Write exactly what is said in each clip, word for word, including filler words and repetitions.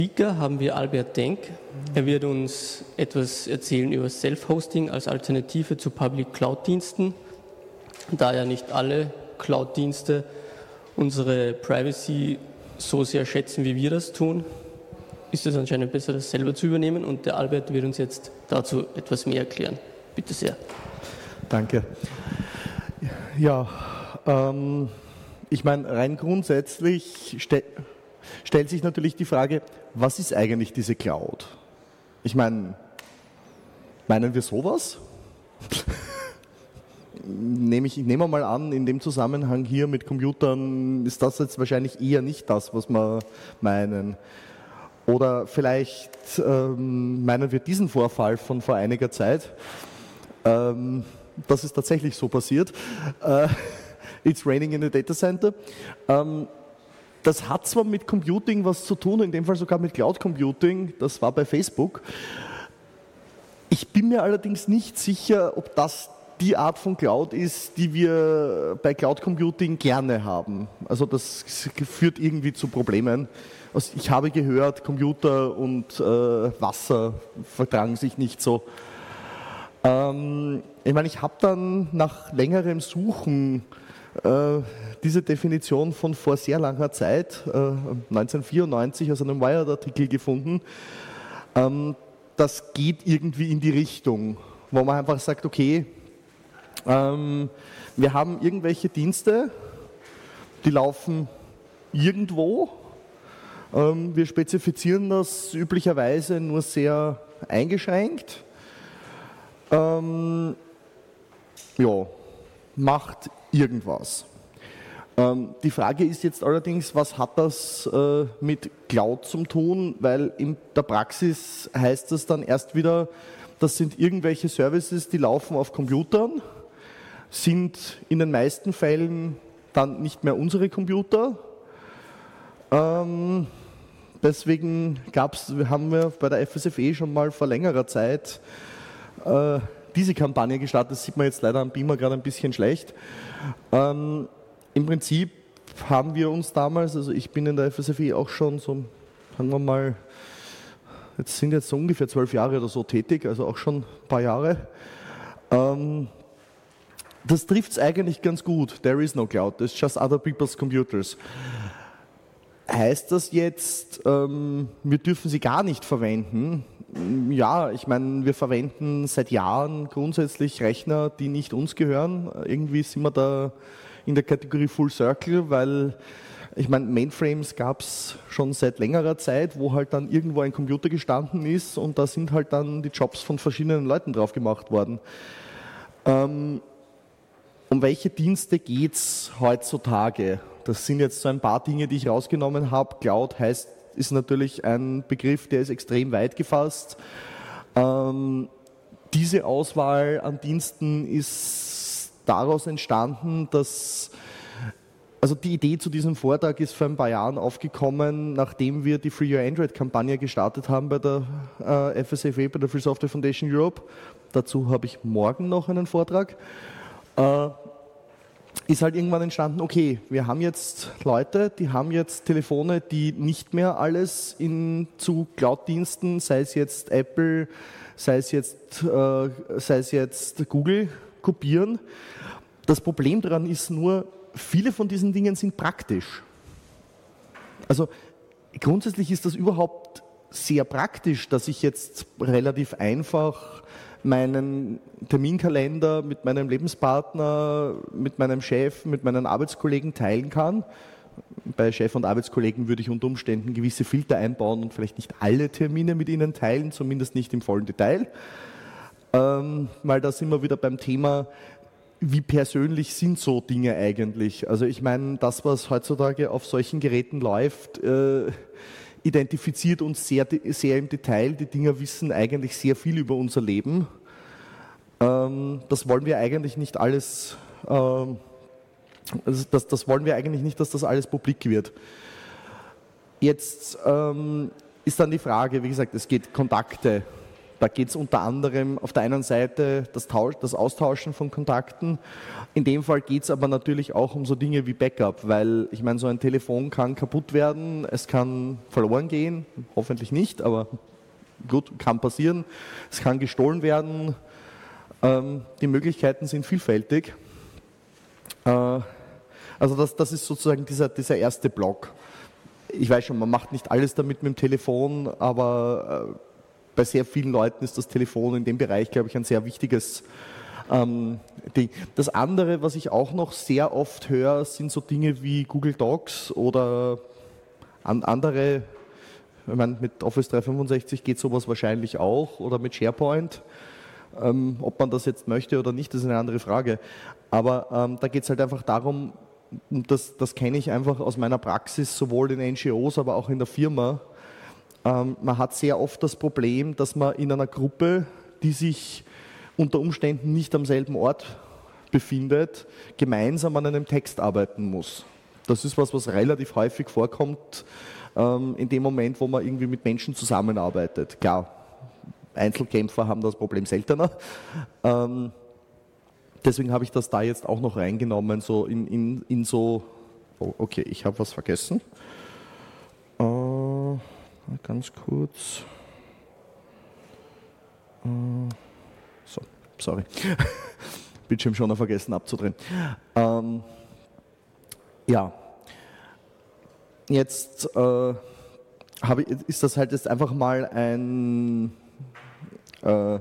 Speaker haben wir Albert Denk. Er wird uns etwas erzählen über Self-Hosting als Alternative zu Public Cloud-Diensten. Da ja nicht alle Cloud-Dienste unsere Privacy so sehr schätzen, wie wir das tun, ist es anscheinend besser, das selber zu übernehmen. Und der Albert wird uns jetzt dazu etwas mehr erklären. Bitte sehr. Danke. Ja, ähm, ich meine, rein grundsätzlich ste- stellt sich natürlich die Frage, was ist eigentlich diese Cloud? Ich meine, meinen wir sowas? Nehme ich, ich nehme mal an, in dem Zusammenhang hier mit Computern ist das jetzt wahrscheinlich eher nicht das, was wir meinen. Oder vielleicht ähm, meinen wir diesen Vorfall von vor einiger Zeit. Ähm, das ist tatsächlich so passiert. Äh, it's raining in a data center. Ähm, das hat zwar mit Computing was zu tun, in dem Fall sogar mit Cloud Computing, das war bei Facebook. Ich bin mir allerdings nicht sicher, ob das die Art von Cloud ist, die wir bei Cloud Computing gerne haben. Also das führt irgendwie zu Problemen. Also ich habe gehört, Computer und äh, Wasser vertragen sich nicht so. Ähm, ich meine, ich habe dann nach längerem Suchen äh, diese Definition von vor sehr langer Zeit, äh, neunzehnhundertvierundneunzig, aus einem Wired-Artikel gefunden. Ähm, das geht irgendwie in die Richtung, wo man einfach sagt, okay, ähm, wir haben irgendwelche Dienste, die laufen irgendwo. Ähm, wir spezifizieren das üblicherweise nur sehr eingeschränkt. Ähm, ja, macht irgendwas. Ähm, die Frage ist jetzt allerdings, was hat das äh, mit Cloud zu tun? Weil in der Praxis heißt das dann erst wieder, das sind irgendwelche Services, die laufen auf Computern, sind in den meisten Fällen dann nicht mehr unsere Computer. Ähm, deswegen gab's, haben wir bei der F S F E schon mal vor längerer Zeit äh, diese Kampagne gestartet. Das sieht man jetzt leider am Beamer gerade ein bisschen schlecht. Ähm, Im Prinzip haben wir uns damals, also ich bin in der F S F E auch schon so, sagen wir mal, jetzt sind jetzt so ungefähr zwölf Jahre oder so tätig, also auch schon ein paar Jahre. Ähm, das trifft es eigentlich ganz gut. There is no cloud, there's just other people's computers. Heißt das jetzt, ähm, wir dürfen sie gar nicht verwenden? Ja, ich meine, wir verwenden seit Jahren grundsätzlich Rechner, die nicht uns gehören. Irgendwie sind wir da in der Kategorie Full Circle, weil ich meine, Mainframes gab es schon seit längerer Zeit, wo halt dann irgendwo ein Computer gestanden ist und da sind halt dann die Jobs von verschiedenen Leuten drauf gemacht worden. Ähm, um welche Dienste geht es heutzutage? Das sind jetzt so ein paar Dinge, die ich rausgenommen habe. Cloud heißt, ist natürlich ein Begriff, der ist extrem weit gefasst. Ähm, diese Auswahl an Diensten ist daraus entstanden, dass, also die Idee zu diesem Vortrag ist vor ein paar Jahren aufgekommen, nachdem wir die Free Your Android-Kampagne gestartet haben bei der äh, F S F E, bei der Free Software Foundation Europe. Dazu habe ich morgen noch einen Vortrag. Äh, ist halt irgendwann entstanden, okay, wir haben jetzt Leute, die haben jetzt Telefone, die nicht mehr alles in, zu Cloud-Diensten, sei es jetzt Apple, sei es jetzt, äh, sei es jetzt Google, kopieren. Das Problem daran ist nur, viele von diesen Dingen sind praktisch. Also grundsätzlich ist das überhaupt sehr praktisch, dass ich jetzt relativ einfach meinen Terminkalender mit meinem Lebenspartner, mit meinem Chef, mit meinen Arbeitskollegen teilen kann. Bei Chef und Arbeitskollegen würde ich unter Umständen gewisse Filter einbauen und vielleicht nicht alle Termine mit ihnen teilen, zumindest nicht im vollen Detail. Ähm, weil da sind wir wieder beim Thema, wie persönlich sind so Dinge eigentlich? Also ich meine, das, was heutzutage auf solchen Geräten läuft, äh, identifiziert uns sehr, sehr im Detail. Die Dinger wissen eigentlich sehr viel über unser Leben. Ähm, das wollen wir eigentlich nicht alles, ähm, das, das wollen wir eigentlich nicht, dass das alles publik wird. Jetzt ähm, ist dann die Frage, wie gesagt, es geht Kontakte, Da geht es unter anderem auf der einen Seite das, Tausch, das Austauschen von Kontakten. In dem Fall geht es aber natürlich auch um so Dinge wie Backup, weil ich meine, so ein Telefon kann kaputt werden, es kann verloren gehen, hoffentlich nicht, aber gut, kann passieren. Es kann gestohlen werden. Ähm, die Möglichkeiten sind vielfältig. Äh, also das, das ist sozusagen dieser, dieser erste Block. Ich weiß schon, man macht nicht alles damit mit dem Telefon, aber äh, bei sehr vielen Leuten ist das Telefon in dem Bereich, glaube ich, ein sehr wichtiges ähm, Ding. Das andere, was ich auch noch sehr oft höre, sind so Dinge wie Google Docs oder an, andere, ich meine, mit Office dreihundertfünfundsechzig geht sowas wahrscheinlich auch oder mit SharePoint. Ähm, ob man das jetzt möchte oder nicht, das ist eine andere Frage. Aber ähm, da geht es halt einfach darum, und das, das kenne ich einfach aus meiner Praxis, sowohl in N G Os, aber auch in der Firma. Ähm, man hat sehr oft das Problem, dass man in einer Gruppe, die sich unter Umständen nicht am selben Ort befindet, gemeinsam an einem Text arbeiten muss. Das ist was, was relativ häufig vorkommt ähm, in dem Moment, wo man irgendwie mit Menschen zusammenarbeitet. Klar, Einzelkämpfer haben das Problem seltener. Ähm, deswegen habe ich das da jetzt auch noch reingenommen, so in, in, in so, oh, okay, ich habe was vergessen. Äh, ganz kurz. Äh, so, sorry. Bildschirm schon noch vergessen abzudrehen. Ähm, ja, jetzt äh, habe ich, ist das halt jetzt einfach mal ein Äh,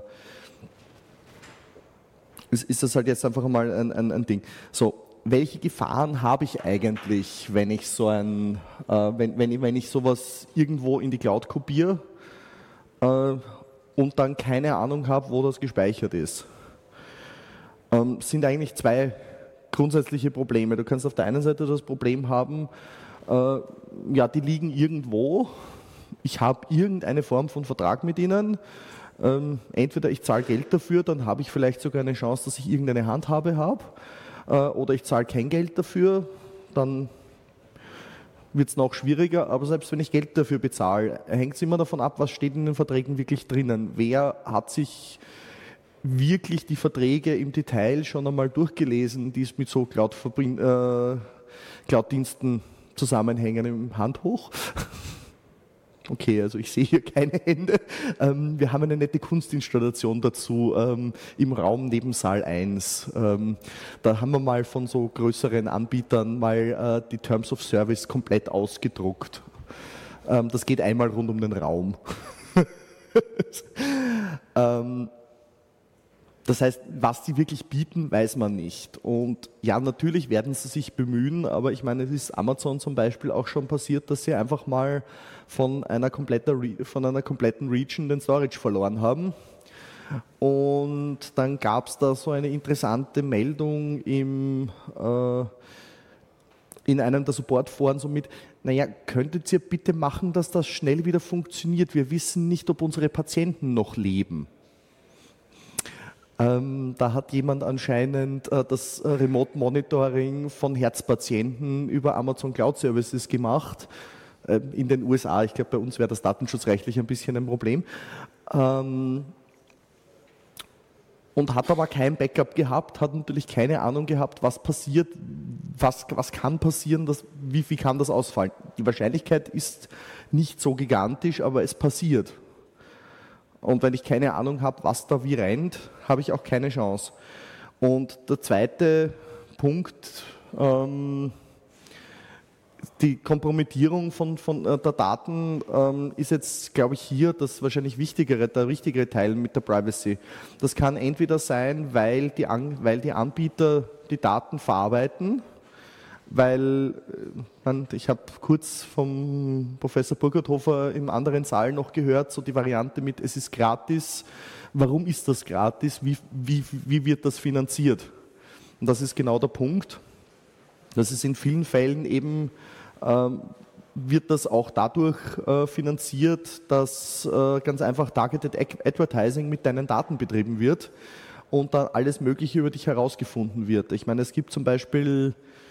ist, ist das halt jetzt einfach mal ein, ein, ein Ding. So, welche Gefahren habe ich eigentlich, wenn ich so ein, äh, wenn, wenn, ich, wenn ich sowas irgendwo in die Cloud kopiere äh, und dann keine Ahnung habe, wo das gespeichert ist? Ähm, sind eigentlich zwei grundsätzliche Probleme. Du kannst auf der einen Seite das Problem haben, äh, ja, die liegen irgendwo, ich habe irgendeine Form von Vertrag mit ihnen. Ähm, entweder ich zahle Geld dafür, dann habe ich vielleicht sogar eine Chance, dass ich irgendeine Handhabe habe, äh, oder ich zahle kein Geld dafür, dann wird es noch schwieriger, aber selbst wenn ich Geld dafür bezahle, hängt es immer davon ab, was steht in den Verträgen wirklich drinnen. Wer hat sich wirklich die Verträge im Detail schon einmal durchgelesen, die es mit so Cloud- äh, Cloud-Diensten zusammenhängen? Im Hand hoch? Okay, also ich sehe hier keine Hände. Ähm, wir haben eine nette Kunstinstallation dazu ähm, im Raum neben Saal eins. Ähm, da haben wir mal von so größeren Anbietern mal äh, die Terms of Service komplett ausgedruckt. Ähm, das geht einmal rund um den Raum. ähm, Das heißt, was die wirklich bieten, weiß man nicht. Und ja, natürlich werden sie sich bemühen, aber ich meine, es ist Amazon zum Beispiel auch schon passiert, dass sie einfach mal von einer, von einer kompletten Region den Storage verloren haben. Und dann gab es da so eine interessante Meldung im, äh, in einem der Supportforen so mit, naja, könntet ihr bitte machen, dass das schnell wieder funktioniert? Wir wissen nicht, ob unsere Patienten noch leben. Ähm, da hat jemand anscheinend äh, das Remote Monitoring von Herzpatienten über Amazon Cloud Services gemacht, äh, in den U S A. Ich glaube, bei uns wäre das datenschutzrechtlich ein bisschen ein Problem. Ähm, und hat aber kein Backup gehabt, hat natürlich keine Ahnung gehabt, was passiert, was, was kann passieren, das, wie, wie kann das ausfallen. Die Wahrscheinlichkeit ist nicht so gigantisch, aber es passiert. Und wenn ich keine Ahnung habe, was da wie rennt, habe ich auch keine Chance. Und der zweite Punkt, ähm, die Kompromittierung von, von äh, der Daten ähm, ist jetzt, glaube ich, hier das wahrscheinlich wichtigere, der wichtigere Teil mit der Privacy. Das kann entweder sein, weil die, An weil die Anbieter die Daten verarbeiten, weil, ich habe kurz vom Professor Burgerthofer im anderen Saal noch gehört, so die Variante mit, es ist gratis, warum ist das gratis, wie, wie, wie wird das finanziert? Und das ist genau der Punkt, das ist in vielen Fällen eben, ähm, wird das auch dadurch äh, finanziert, dass äh, ganz einfach Targeted Advertising mit deinen Daten betrieben wird und dann alles Mögliche über dich herausgefunden wird. Ich meine, es gibt zum Beispiel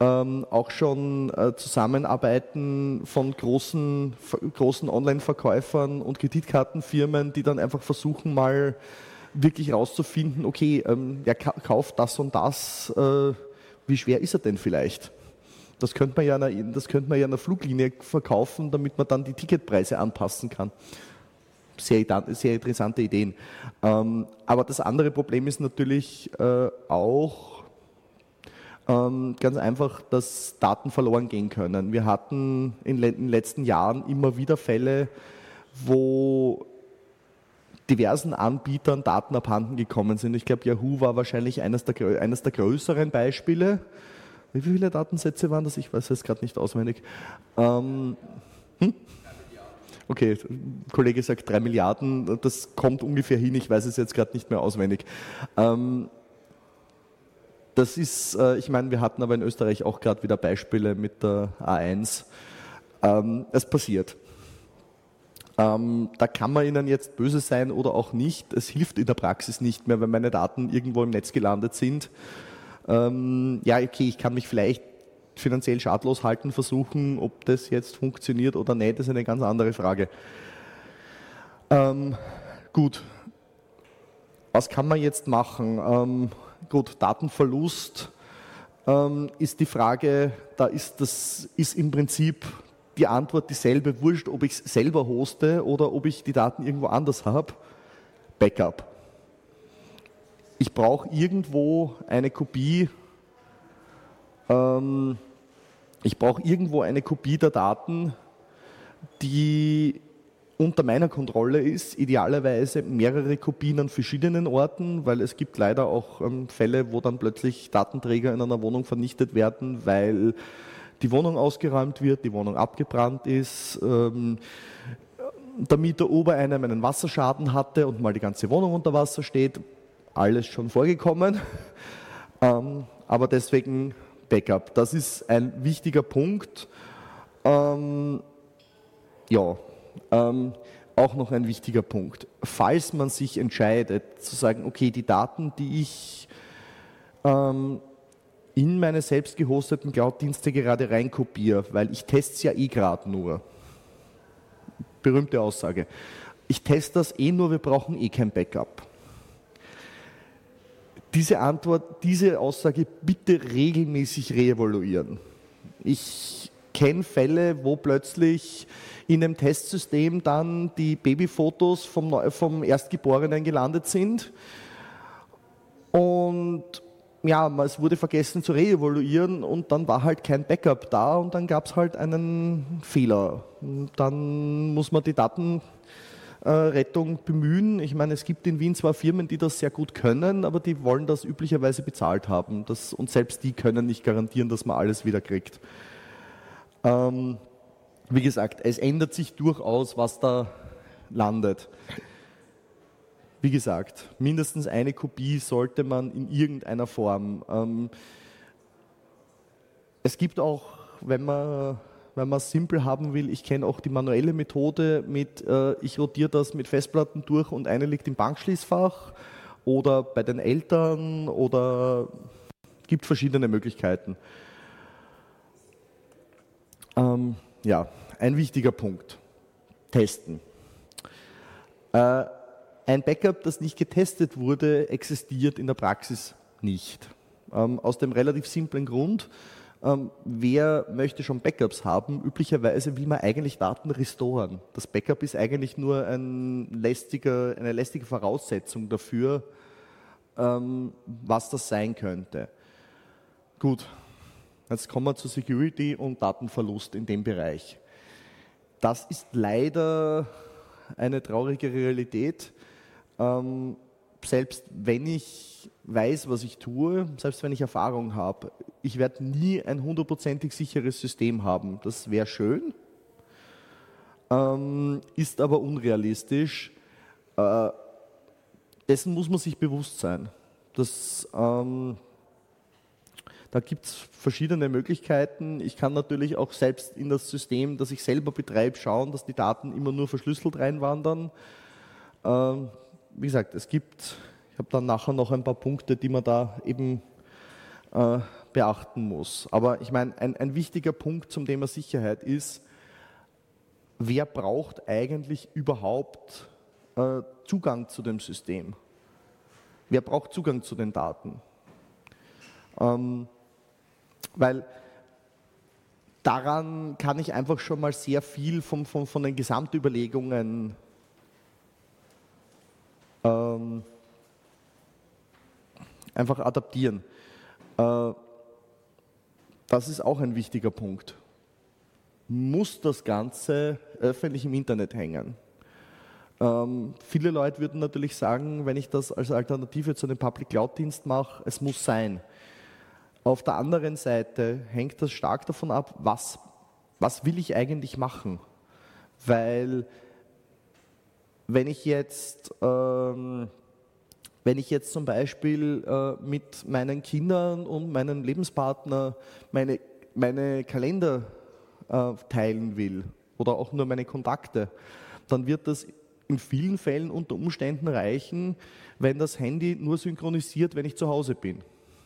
ähm, auch schon äh, Zusammenarbeiten von großen, großen Online-Verkäufern und Kreditkartenfirmen, die dann einfach versuchen, mal wirklich rauszufinden, okay, ähm, der kauft das und das, äh, wie schwer ist er denn vielleicht? Das könnte man ja einer, das könnte man ja einer Fluglinie verkaufen, damit man dann die Ticketpreise anpassen kann. Sehr, sehr interessante Ideen. Ähm, aber das andere Problem ist natürlich äh, auch ähm, ganz einfach, dass Daten verloren gehen können. Wir hatten in den letzten Jahren immer wieder Fälle, wo diversen Anbietern Daten abhanden gekommen sind. Ich glaube, Yahoo war wahrscheinlich eines der, eines der größeren Beispiele. Wie viele Datensätze waren das? Ich weiß es gerade nicht auswendig. Ähm, hm? Okay, der Kollege sagt drei Milliarden, das kommt ungefähr hin, ich weiß es jetzt gerade nicht mehr auswendig. Ähm, das ist, äh, ich meine, wir hatten aber in Österreich auch gerade wieder Beispiele mit der A eins. Ähm, es passiert. Ähm, da kann man ihnen jetzt böse sein oder auch nicht. Es hilft in der Praxis nicht mehr, wenn meine Daten irgendwo im Netz gelandet sind. Ähm, ja, okay, ich kann mich vielleicht finanziell schadlos halten versuchen, ob das jetzt funktioniert oder nicht, ist eine ganz andere Frage. Ähm, gut, was kann man jetzt machen? Ähm, gut, Datenverlust ähm, ist die Frage, da ist, das, ist im Prinzip die Antwort dieselbe, wurscht, ob ich es selber hoste oder ob ich die Daten irgendwo anders habe. Backup. Ich brauche irgendwo eine Kopie, ähm, ich brauche irgendwo eine Kopie der Daten, die unter meiner Kontrolle ist, idealerweise mehrere Kopien an verschiedenen Orten, weil es gibt leider auch ähm, Fälle, wo dann plötzlich Datenträger in einer Wohnung vernichtet werden, weil die Wohnung ausgeräumt wird, die Wohnung abgebrannt ist, ähm, der Mieter ober einem einen Wasserschaden hatte und mal die ganze Wohnung unter Wasser steht. Alles schon vorgekommen, ähm, aber deswegen Backup. Das ist ein wichtiger Punkt. Ähm, ja, ähm, auch noch ein wichtiger Punkt. Falls man sich entscheidet, zu sagen, okay, die Daten, die ich ähm, in meine selbst gehosteten Cloud-Dienste gerade reinkopiere, weil ich teste es ja eh gerade nur. Berühmte Aussage. Ich teste das eh nur, wir brauchen eh kein Backup. Diese Antwort, diese Aussage bitte regelmäßig reevaluieren. Ich kenne Fälle, wo plötzlich in einem Testsystem dann die Babyfotos vom, vom Erstgeborenen gelandet sind und ja, es wurde vergessen zu reevaluieren und dann war halt kein Backup da und dann gab es halt einen Fehler. Und dann muss man die Datenrettung bemühen. Ich meine, es gibt in Wien zwar Firmen, die das sehr gut können, aber die wollen das üblicherweise bezahlt haben. Das, und selbst die können nicht garantieren, dass man alles wieder kriegt. Ähm, wie gesagt, es ändert sich durchaus, was da landet. Wie gesagt, mindestens eine Kopie sollte man in irgendeiner Form. Ähm, es gibt auch, wenn man wenn man es simpel haben will, ich kenne auch die manuelle Methode mit, äh, ich rotiere das mit Festplatten durch und eine liegt im Bankschließfach oder bei den Eltern oder es gibt verschiedene Möglichkeiten. Ähm, ja, ein wichtiger Punkt. Testen. Äh, Ein Backup, das nicht getestet wurde, existiert in der Praxis nicht. Ähm, aus dem relativ simplen Grund, ähm, wer möchte schon Backups haben? Üblicherweise will man eigentlich Daten restoren. Das Backup ist eigentlich nur ein lästiger, eine lästige Voraussetzung dafür, ähm, was das sein könnte. Gut, jetzt kommen wir zu Security und Datenverlust in dem Bereich. Das ist leider eine traurige Realität. Ähm, selbst wenn ich weiß, was ich tue, selbst wenn ich Erfahrung habe, ich werde nie ein hundertprozentig sicheres System haben. Das wäre schön, ähm, ist aber unrealistisch. Äh, dessen muss man sich bewusst sein. Das, ähm, da gibt es verschiedene Möglichkeiten. Ich kann natürlich auch selbst in das System, das ich selber betreibe, schauen, dass die Daten immer nur verschlüsselt reinwandern. Ähm, wie gesagt, es gibt, ich habe dann nachher noch ein paar Punkte, die man da eben äh, beachten muss. Aber ich meine, ein, ein wichtiger Punkt zum Thema Sicherheit ist, wer braucht eigentlich überhaupt äh, Zugang zu dem System? Wer braucht Zugang zu den Daten? Ähm, weil daran kann ich einfach schon mal sehr viel von, von, von den Gesamtüberlegungen ähm, einfach adaptieren. Äh, das ist auch ein wichtiger Punkt. Muss das Ganze öffentlich im Internet hängen? Ähm, viele Leute würden natürlich sagen, wenn ich das als Alternative zu einem Public-Cloud-Dienst mache, es muss sein. Auf der anderen Seite hängt das stark davon ab, was, was will ich eigentlich machen? Weil wenn ich jetzt, ähm, wenn ich jetzt zum Beispiel äh, mit meinen Kindern und meinem Lebenspartner meine, meine Kalender äh, teilen will oder auch nur meine Kontakte, dann wird das in vielen Fällen unter Umständen reichen, wenn das Handy nur synchronisiert, wenn ich zu Hause bin.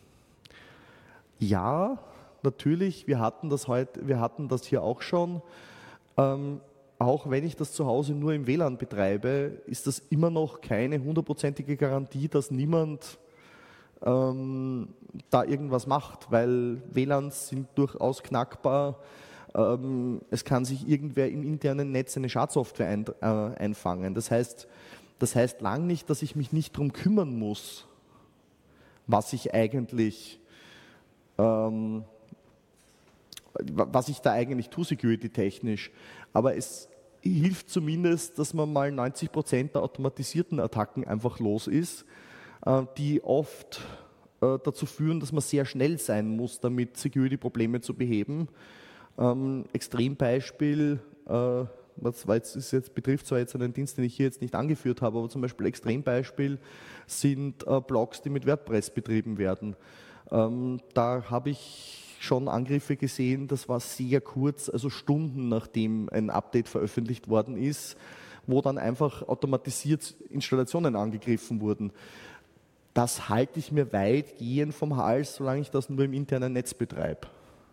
Ja, natürlich, wir hatten das heute, wir hatten das hier auch schon. Ähm, auch wenn ich das zu Hause nur im W L A N betreibe, ist das immer noch keine hundertprozentige Garantie, dass niemand ähm, da irgendwas macht, weil W L A Ns sind durchaus knackbar. Ähm, es kann sich irgendwer im internen Netz eine Schadsoftware ein, äh, einfangen. Das heißt, das heißt lang nicht, dass ich mich nicht darum kümmern muss, was ich eigentlich ähm, was ich da eigentlich tue, security-technisch. Aber es hilft zumindest, dass man mal neunzig Prozent der automatisierten Attacken einfach los ist, äh, die oft äh, dazu führen, dass man sehr schnell sein muss, damit Security-Probleme zu beheben. Ähm, Extrembeispiel, äh, was jetzt, ist jetzt, betrifft zwar jetzt einen Dienst, den ich hier jetzt nicht angeführt habe, aber zum Beispiel Extrembeispiel sind äh, Blogs, die mit WordPress betrieben werden. Ähm, da habe ich schon Angriffe gesehen, das war sehr kurz, also Stunden nachdem ein Update veröffentlicht worden ist, wo dann einfach automatisiert Installationen angegriffen wurden. Das halte ich mir weitgehend vom Hals, solange ich das nur im internen Netz betreibe.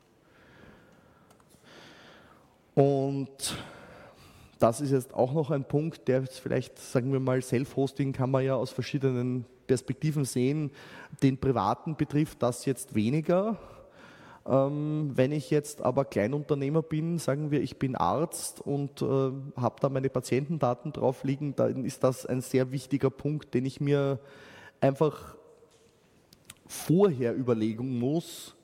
Und das ist jetzt auch noch ein Punkt, der vielleicht, sagen wir mal, Self-Hosting kann man ja aus verschiedenen Perspektiven sehen. Den Privaten betrifft das jetzt weniger. Ähm, wenn ich jetzt aber Kleinunternehmer bin, sagen wir, ich bin Arzt und äh, habe da meine Patientendaten drauf liegen, dann ist das ein sehr wichtiger Punkt, den ich mir einfach vorher überlegen muss,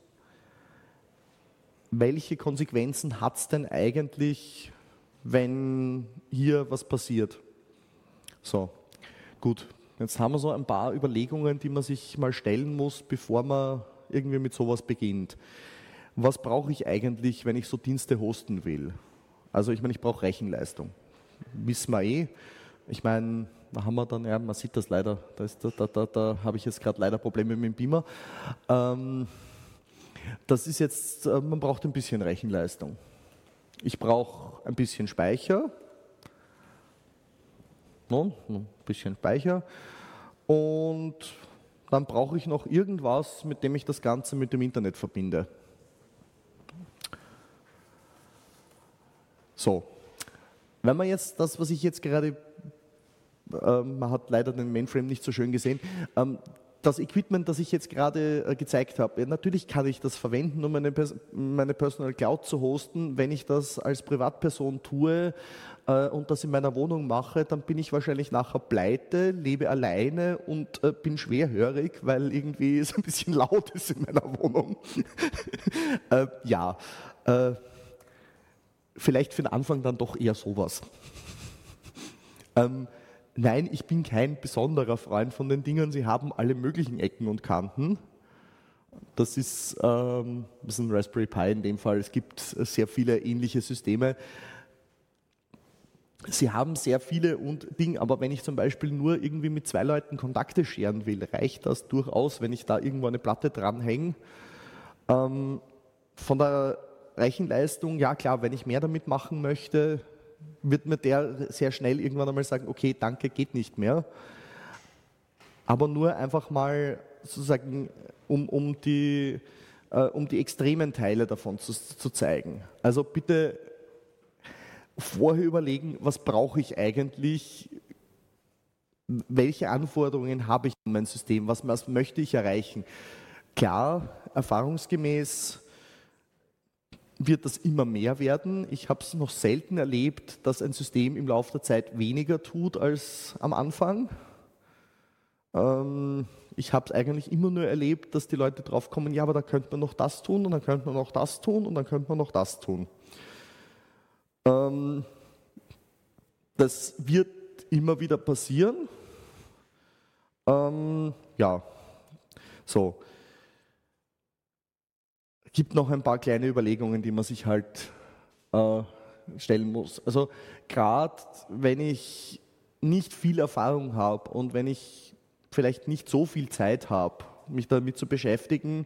welche Konsequenzen hat es denn eigentlich, wenn hier was passiert. So, gut, jetzt haben wir so ein paar Überlegungen, die man sich mal stellen muss, bevor man irgendwie mit sowas beginnt. Was brauche ich eigentlich, wenn ich so Dienste hosten will? Also ich meine, ich brauche Rechenleistung. Wissen wir eh. Ich meine, da haben wir dann, ja, man sieht das leider, da, ist, da, da, da, da habe ich jetzt gerade leider Probleme mit dem Beamer. Ähm, das ist jetzt, man braucht ein bisschen Rechenleistung. Ich brauche ein bisschen Speicher. No, ein bisschen Speicher. Und dann brauche ich noch irgendwas, mit dem ich das Ganze mit dem Internet verbinde. So, wenn man jetzt das, was ich jetzt gerade, äh, man hat leider den Mainframe nicht so schön gesehen, ähm, das Equipment, das ich jetzt gerade äh, gezeigt habe, ja, natürlich kann ich das verwenden, um meine, Pers meine Personal Cloud zu hosten. Wenn ich das als Privatperson tue äh, und das in meiner Wohnung mache, dann bin ich wahrscheinlich nachher pleite, lebe alleine und äh, bin schwerhörig, weil irgendwie es ein bisschen laut ist in meiner Wohnung. äh, ja, äh, vielleicht für den Anfang dann doch eher sowas. ähm, Nein, ich bin kein besonderer Freund von den Dingen. Sie haben alle möglichen Ecken und Kanten. Das ist, ähm, das ist ein Raspberry Pi in dem Fall. Es gibt sehr viele ähnliche Systeme. Sie haben sehr viele und Dinge, aber wenn ich zum Beispiel nur irgendwie mit zwei Leuten Kontakte scheren will, reicht das durchaus, wenn ich da irgendwo eine Platte dranhänge. Ähm, von der Rechenleistung, ja klar, wenn ich mehr damit machen möchte, wird mir der sehr schnell irgendwann einmal sagen, okay, danke, geht nicht mehr. Aber nur einfach mal sozusagen, um, um, die, äh, um die extremen Teile davon zu, zu zeigen. Also bitte vorher überlegen, was brauche ich eigentlich, welche Anforderungen habe ich an mein System, was, was möchte ich erreichen. Klar, erfahrungsgemäß wird das immer mehr werden. Ich habe es noch selten erlebt, dass ein System im Laufe der Zeit weniger tut als am Anfang. Ähm, ich habe es eigentlich immer nur erlebt, dass die Leute drauf kommen, ja, aber da könnte man noch das tun und dann könnte man noch das tun und dann könnte man noch das tun. Ähm, das wird immer wieder passieren. Ähm, ja, so. Es gibt noch ein paar kleine Überlegungen, die man sich halt äh, stellen muss. Also gerade wenn ich nicht viel Erfahrung habe und wenn ich vielleicht nicht so viel Zeit habe, mich damit zu beschäftigen,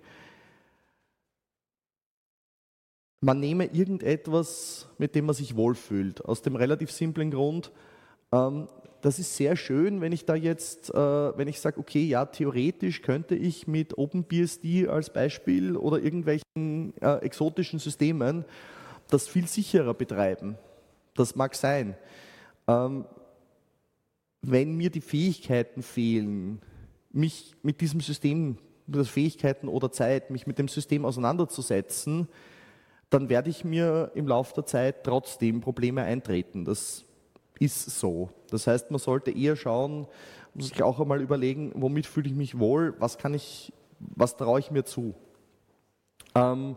man nehme irgendetwas, mit dem man sich wohlfühlt. Aus dem relativ simplen Grund, ähm, das ist sehr schön, wenn ich da jetzt, äh, wenn ich sage, okay, ja, theoretisch könnte ich mit OpenBSD als Beispiel oder irgendwelchen äh, exotischen Systemen das viel sicherer betreiben. Das mag sein. Ähm, wenn mir die Fähigkeiten fehlen, mich mit diesem System, mit Fähigkeiten oder Zeit, mich mit dem System auseinanderzusetzen, dann werde ich mir im Laufe der Zeit trotzdem Probleme eintreten. Das ist so. Das heißt, man sollte eher schauen, muss sich auch einmal überlegen, womit fühle ich mich wohl, was kann ich, was traue ich mir zu. Ähm,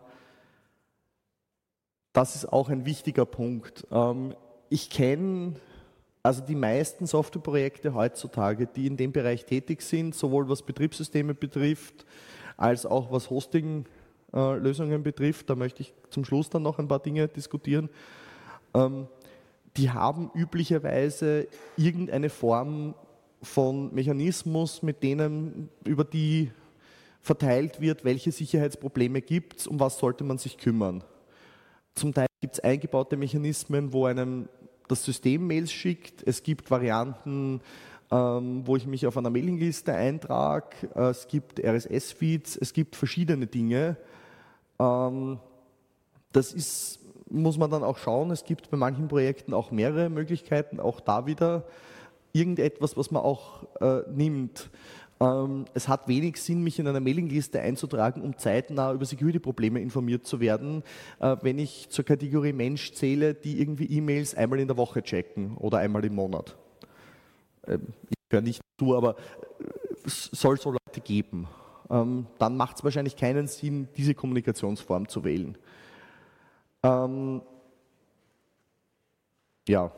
das ist auch ein wichtiger Punkt. Ähm, ich kenne also die meisten Softwareprojekte heutzutage, die in dem Bereich tätig sind, sowohl was Betriebssysteme betrifft, als auch was Hosting-Lösungen betrifft, da möchte ich zum Schluss dann noch ein paar Dinge diskutieren, ähm, die haben üblicherweise irgendeine Form von Mechanismus, mit denen über die verteilt wird, welche Sicherheitsprobleme gibt es, um was sollte man sich kümmern. Zum Teil gibt es eingebaute Mechanismen, wo einem das System Mails schickt. Es gibt Varianten, ähm, wo ich mich auf einer Mailingliste eintrage. Es gibt R S S-Feeds, es gibt verschiedene Dinge. Ähm, das ist, muss man dann auch schauen. Es gibt bei manchen Projekten auch mehrere Möglichkeiten, auch da wieder irgendetwas, was man auch äh, nimmt. Ähm, es hat wenig Sinn, mich in einer Mailingliste einzutragen, um zeitnah über Security-Probleme informiert zu werden, äh, wenn ich zur Kategorie Mensch zähle, die irgendwie E-Mails einmal in der Woche checken oder einmal im Monat. Ähm, ich gehöre nicht zu, aber es soll so Leute geben. Ähm, dann macht es wahrscheinlich keinen Sinn, diese Kommunikationsform zu wählen. Ähm, ja.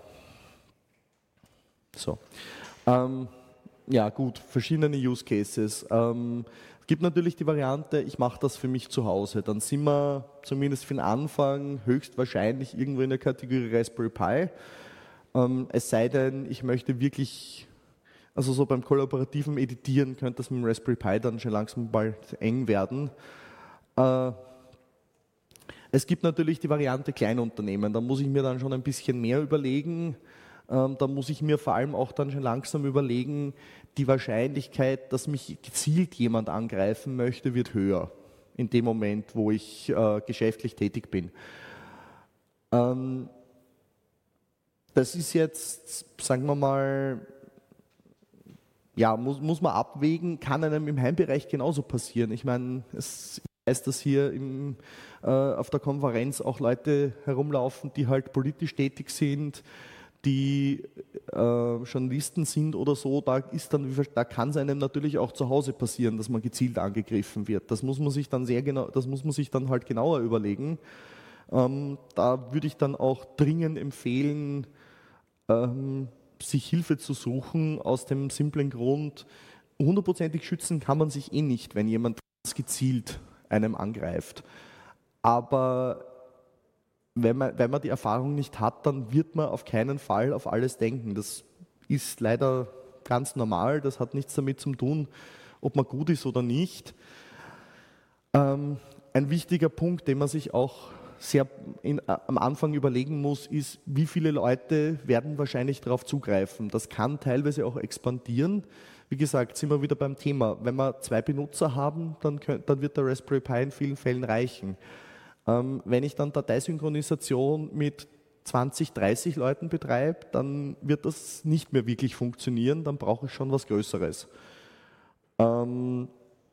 So. Ähm, Ja gut, verschiedene Use Cases. Ähm, es gibt natürlich die Variante, ich mache das für mich zu Hause. Dann sind wir zumindest für den Anfang höchstwahrscheinlich irgendwo in der Kategorie Raspberry Pi. Ähm, es sei denn, ich möchte wirklich, also so beim kollaborativen Editieren könnte das mit dem Raspberry Pi dann schon langsam bald eng werden. Äh, es gibt natürlich die Variante Kleinunternehmen. Da muss ich mir dann schon ein bisschen mehr überlegen. Da muss ich mir vor allem auch dann schon langsam überlegen, die Wahrscheinlichkeit, dass mich gezielt jemand angreifen möchte, wird höher in dem Moment, wo ich äh, geschäftlich tätig bin. Ähm, das ist jetzt, sagen wir mal, ja, muss, muss man abwägen, kann einem im Heimbereich genauso passieren. Ich meine, es, ich weiß, dass hier im, äh, auf der Konferenz auch Leute herumlaufen, die halt politisch tätig sind, die äh, Journalisten sind oder so, da, ist dann, da kann es einem natürlich auch zu Hause passieren, dass man gezielt angegriffen wird. Das muss man sich dann sehr genau, das muss man sich dann halt genauer überlegen. Ähm, da würde ich dann auch dringend empfehlen, ähm, sich Hilfe zu suchen, aus dem simplen Grund, hundertprozentig schützen kann man sich eh nicht, wenn jemand gezielt einem angreift. Aber Wenn man, wenn man die Erfahrung nicht hat, dann wird man auf keinen Fall auf alles denken. Das ist leider ganz normal, das hat nichts damit zu tun, ob man gut ist oder nicht. Ähm, ein wichtiger Punkt, den man sich auch sehr in, am Anfang überlegen muss, ist, wie viele Leute werden wahrscheinlich darauf zugreifen. Das kann teilweise auch expandieren. Wie gesagt, sind wir wieder beim Thema. Wenn wir zwei Benutzer haben, dann, könnt, dann wird der Raspberry Pi in vielen Fällen reichen. Ähm, wenn ich dann Dateisynchronisation mit zwanzig, dreißig Leuten betreibe, dann wird das nicht mehr wirklich funktionieren, dann brauche ich schon was Größeres. Ähm,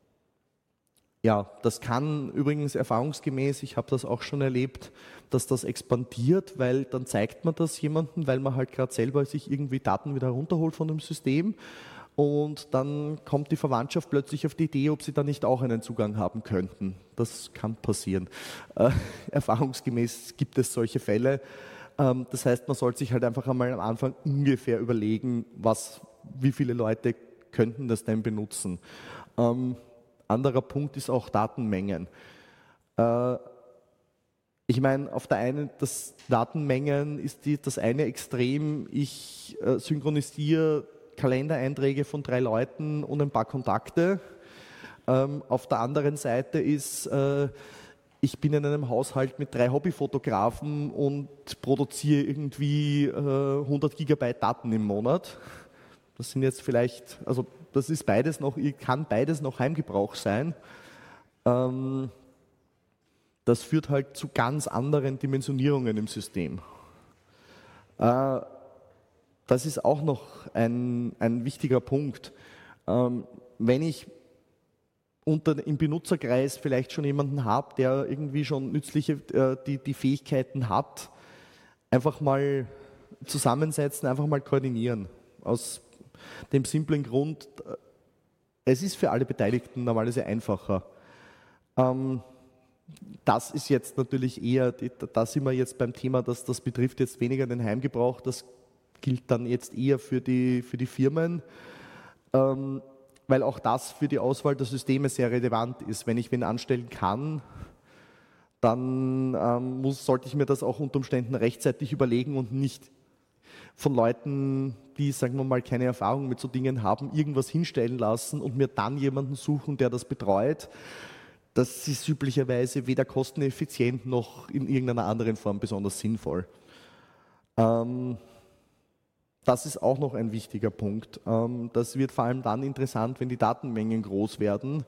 ja, das kann übrigens erfahrungsgemäß, ich habe das auch schon erlebt, dass das expandiert, weil dann zeigt man das jemandem, weil man halt gerade selber sich irgendwie Daten wieder runterholt von dem System. Und dann kommt die Verwandtschaft plötzlich auf die Idee, ob sie da nicht auch einen Zugang haben könnten. Das kann passieren. Äh, erfahrungsgemäß gibt es solche Fälle. Ähm, das heißt, man sollte sich halt einfach einmal am Anfang ungefähr überlegen, was, wie viele Leute könnten das denn benutzen. Ähm, anderer Punkt ist auch Datenmengen. Äh, ich meine, auf der einen, das Datenmengen ist die, das eine Extrem, ich äh, synchronisiere Kalendereinträge von drei Leuten und ein paar Kontakte. Ähm, auf der anderen Seite ist, äh, ich bin in einem Haushalt mit drei Hobbyfotografen und produziere irgendwie äh, hundert Gigabyte Daten im Monat. Das sind jetzt vielleicht, also das ist beides noch, kann beides noch Heimgebrauch sein. Ähm, das führt halt zu ganz anderen Dimensionierungen im System. Äh, Das ist auch noch ein, ein wichtiger Punkt. Ähm, wenn ich unter, im Benutzerkreis vielleicht schon jemanden habe, der irgendwie schon nützliche äh, die, die Fähigkeiten hat, einfach mal zusammensetzen, einfach mal koordinieren. Aus dem simplen Grund, es ist für alle Beteiligten normalerweise einfacher. Ähm, das ist jetzt natürlich eher, da sind wir jetzt beim Thema, dass das betrifft jetzt weniger den Heimgebrauch, das gilt dann jetzt eher für die, für die Firmen, ähm, weil auch das für die Auswahl der Systeme sehr relevant ist. Wenn ich wen anstellen kann, dann ähm, muss, sollte ich mir das auch unter Umständen rechtzeitig überlegen und nicht von Leuten, die, sagen wir mal, keine Erfahrung mit so Dingen haben, irgendwas hinstellen lassen und mir dann jemanden suchen, der das betreut. Das ist üblicherweise weder kosteneffizient noch in irgendeiner anderen Form besonders sinnvoll. Ähm, Das ist auch noch ein wichtiger Punkt. Das wird vor allem dann interessant, wenn die Datenmengen groß werden,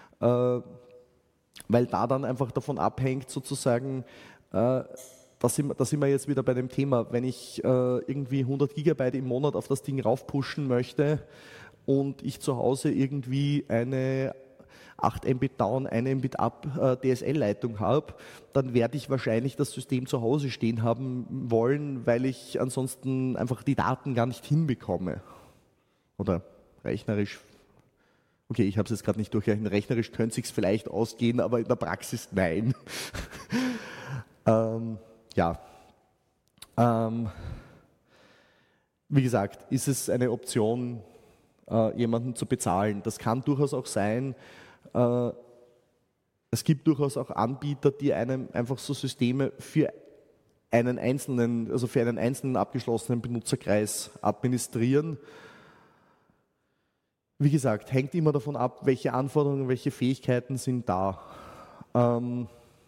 weil da dann einfach davon abhängt, sozusagen, da sind wir, da sind wir jetzt wieder bei dem Thema, wenn ich irgendwie hundert Gigabyte im Monat auf das Ding raufpushen möchte und ich zu Hause irgendwie eine acht Mbit down, ein Mbit up äh, D S L-Leitung habe, dann werde ich wahrscheinlich das System zu Hause stehen haben wollen, weil ich ansonsten einfach die Daten gar nicht hinbekomme. Oder rechnerisch, okay, ich habe es jetzt gerade nicht durchgerechnet, rechnerisch könnte es sich vielleicht ausgehen, aber in der Praxis nein. ähm, ja. Ähm, wie gesagt, ist es eine Option, äh, jemanden zu bezahlen. Das kann durchaus auch sein. Es gibt durchaus auch Anbieter, die einem einfach so Systeme für einen einzelnen, also für einen einzelnen abgeschlossenen Benutzerkreis administrieren. Wie gesagt, hängt immer davon ab, welche Anforderungen, welche Fähigkeiten sind da. Ähm,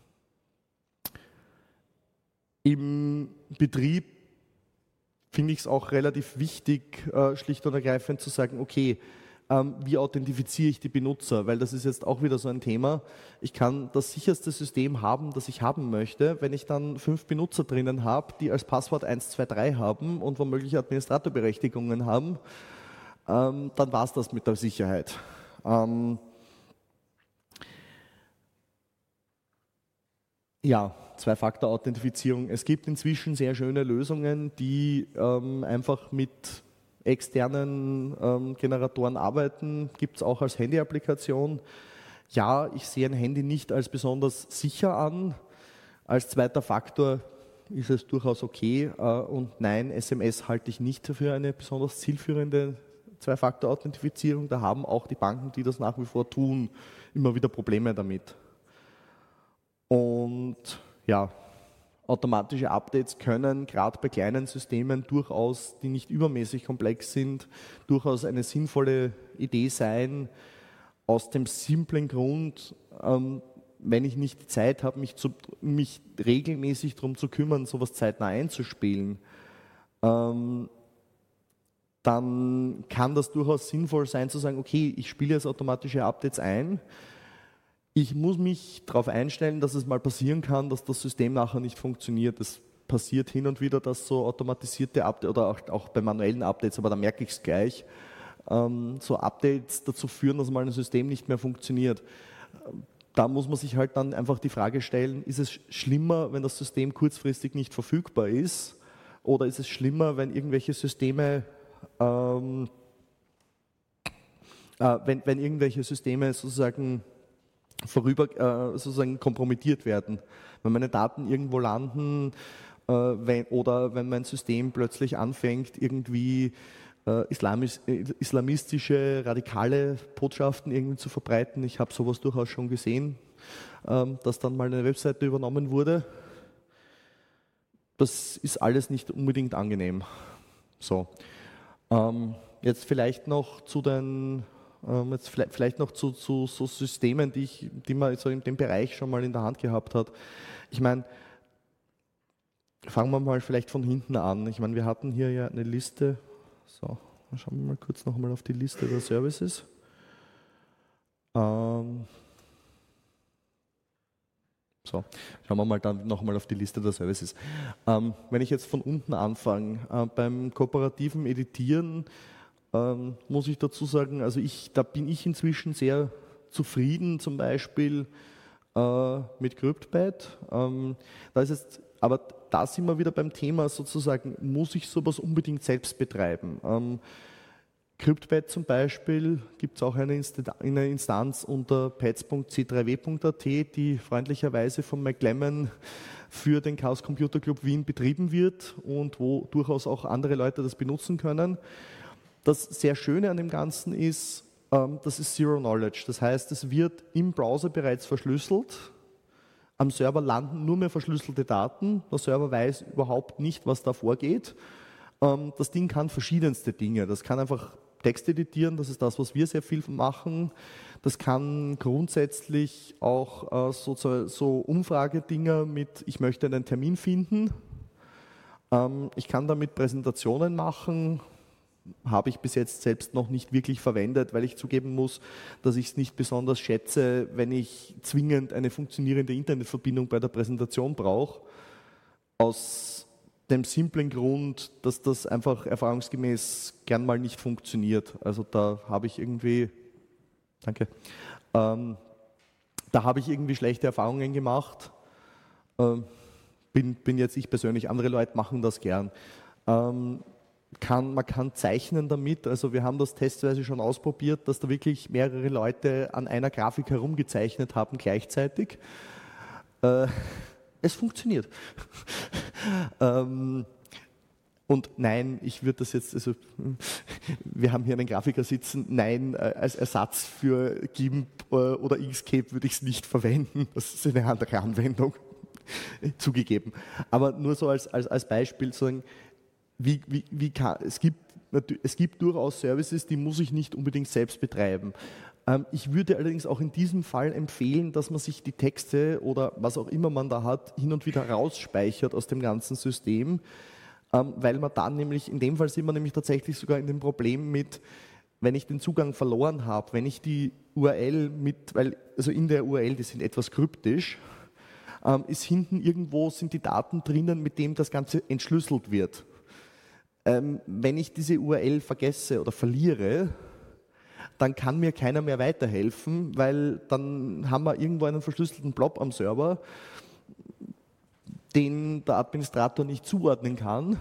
Im Betrieb finde ich es auch relativ wichtig, äh, schlicht und ergreifend zu sagen, okay, wie authentifiziere ich die Benutzer, weil das ist jetzt auch wieder so ein Thema. Ich kann das sicherste System haben, das ich haben möchte. Wenn ich dann fünf Benutzer drinnen habe, die als Passwort eins zwei drei haben und womöglich Administratorberechtigungen haben, ähm, dann war es das mit der Sicherheit. Ähm, ja, Zwei-Faktor-Authentifizierung. Es gibt inzwischen sehr schöne Lösungen, die ähm, einfach mit externen ähm, Generatoren arbeiten, gibt es auch als Handy-Applikation. Ja, ich sehe ein Handy nicht als besonders sicher an. Als zweiter Faktor ist es durchaus okay. Äh, und nein, S M S halte ich nicht für eine besonders zielführende Zwei-Faktor-Authentifizierung. Da haben auch die Banken, die das nach wie vor tun, immer wieder Probleme damit. Und ja, automatische Updates können gerade bei kleinen Systemen durchaus, die nicht übermäßig komplex sind, durchaus eine sinnvolle Idee sein, aus dem simplen Grund, ähm, wenn ich nicht die Zeit habe, mich, zu, mich regelmäßig darum zu kümmern, sowas zeitnah einzuspielen, ähm, dann kann das durchaus sinnvoll sein zu sagen, okay, ich spiele jetzt automatische Updates ein. Ich muss mich darauf einstellen, dass es mal passieren kann, dass das System nachher nicht funktioniert. Es passiert hin und wieder, dass so automatisierte Updates oder auch, auch bei manuellen Updates, aber da merke ich es gleich, ähm, so Updates dazu führen, dass mal ein System nicht mehr funktioniert. Da muss man sich halt dann einfach die Frage stellen, ist es schlimmer, wenn das System kurzfristig nicht verfügbar ist, oder ist es schlimmer, wenn irgendwelche Systeme ähm, äh, wenn, wenn irgendwelche Systeme sozusagen vorüber äh, sozusagen kompromittiert werden, wenn meine Daten irgendwo landen äh, wenn, oder wenn mein System plötzlich anfängt, irgendwie äh, islamisch, äh, islamistische, radikale Botschaften irgendwie zu verbreiten. Ich habe sowas durchaus schon gesehen, ähm, dass dann mal eine Webseite übernommen wurde. Das ist alles nicht unbedingt angenehm. So. Ähm, jetzt vielleicht noch zu den ähm, jetzt vielleicht, vielleicht noch zu, zu so Systemen, die, ich, die man so in dem Bereich schon mal in der Hand gehabt hat. Ich meine, fangen wir mal vielleicht von hinten an. Ich meine, wir hatten hier ja eine Liste. So, schauen wir mal kurz noch mal auf die Liste der Services. Ähm, So, schauen wir mal dann nochmal auf die Liste der Services. Ähm, wenn ich jetzt von unten anfange, äh, beim kooperativen Editieren ähm, muss ich dazu sagen, also ich, da bin ich inzwischen sehr zufrieden, zum Beispiel äh, mit CryptPad. Ähm, da ist jetzt, aber da sind wir wieder beim Thema sozusagen, muss ich sowas unbedingt selbst betreiben? Ähm, CryptPad zum Beispiel gibt es auch eine Instanz unter pads punkt c drei w punkt a t, die freundlicherweise von Mike Lemmon für den Chaos Computer Club Wien betrieben wird und wo durchaus auch andere Leute das benutzen können. Das sehr Schöne an dem Ganzen ist, das ist Zero Knowledge. Das heißt, es wird im Browser bereits verschlüsselt. Am Server landen nur mehr verschlüsselte Daten. Der Server weiß überhaupt nicht, was da vorgeht. Das Ding kann verschiedenste Dinge. Das kann einfach Text editieren, das ist das, was wir sehr viel machen. Das kann grundsätzlich auch äh, so, so Umfragedinger mit, ich möchte einen Termin finden. Ähm, ich kann damit Präsentationen machen, habe ich bis jetzt selbst noch nicht wirklich verwendet, weil ich zugeben muss, dass ich es nicht besonders schätze, wenn ich zwingend eine funktionierende Internetverbindung bei der Präsentation brauche. Aus dem simplen Grund, dass das einfach erfahrungsgemäß gern mal nicht funktioniert. Also da habe ich irgendwie, danke, ähm, da habe ich irgendwie schlechte Erfahrungen gemacht. Ähm, bin, bin jetzt ich persönlich, andere Leute machen das gern. Ähm, kann, man kann zeichnen damit, also wir haben das testweise schon ausprobiert, dass da wirklich mehrere Leute an einer Grafik herumgezeichnet haben gleichzeitig. Äh, Es funktioniert. ähm, und nein, ich würde das jetzt, also wir haben hier einen Grafiker sitzen, nein, als Ersatz für GIMP oder Inkscape würde ich es nicht verwenden. Das ist eine andere Anwendung, zugegeben. Aber nur so als, als, als Beispiel zu sagen, wie, wie, wie kann, es gibt, es gibt durchaus Services, die muss ich nicht unbedingt selbst betreiben. Ich würde allerdings auch in diesem Fall empfehlen, dass man sich die Texte oder was auch immer man da hat, hin und wieder rausspeichert aus dem ganzen System, weil man dann nämlich, in dem Fall sind wir nämlich tatsächlich sogar in dem Problem mit, wenn ich den Zugang verloren habe, wenn ich die U R L mit, weil, also in der U R L, die sind etwas kryptisch, ist hinten irgendwo, sind die Daten drinnen, mit dem das Ganze entschlüsselt wird. Wenn ich diese U R L vergesse oder verliere, dann kann mir keiner mehr weiterhelfen, weil dann haben wir irgendwo einen verschlüsselten Blob am Server, den der Administrator nicht zuordnen kann.